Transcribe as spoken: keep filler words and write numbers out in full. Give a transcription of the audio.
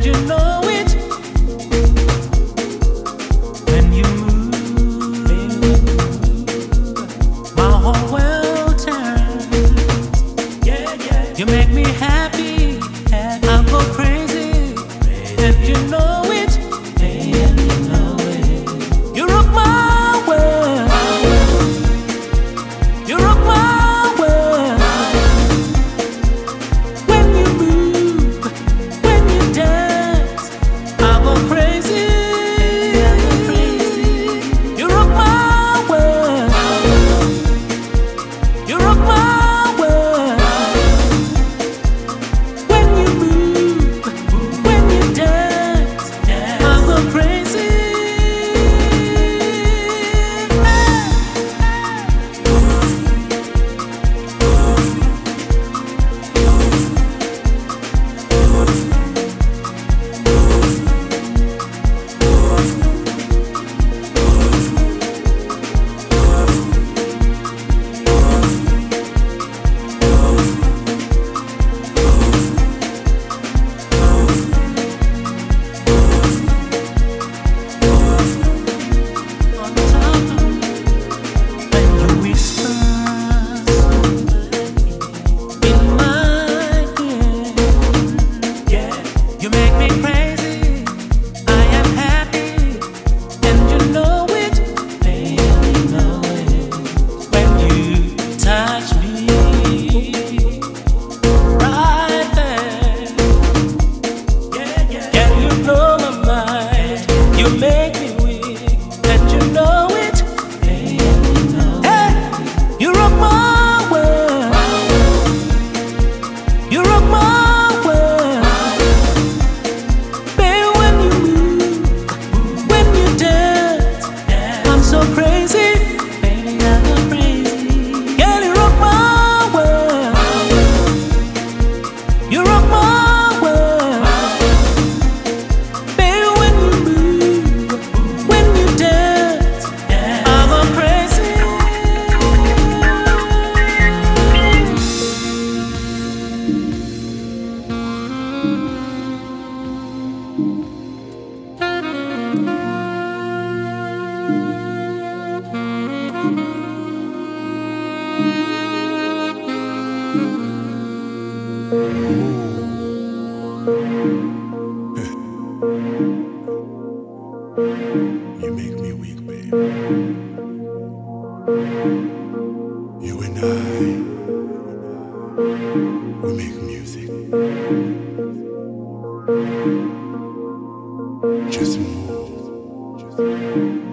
you know it when you move. My whole world turns. Yeah, yeah. You make me happy. I go crazy. And you know it. And you know it. You rock my world. You rock my world. When you move, when you dance, I go crazy. You rock my world. You rock my world. When you move, when you dance, I go crazy. Make me weak, and you know it. Hey, you rock my world. You rock my world. Baby, when you move, when you dance, I'm so crazy. Baby, I go crazy. Girl, you rock my world. You rock my world. Baby, when you move, when you dance, I go crazy. You make me weak, babe. You and I, we make music. Just move. Just move.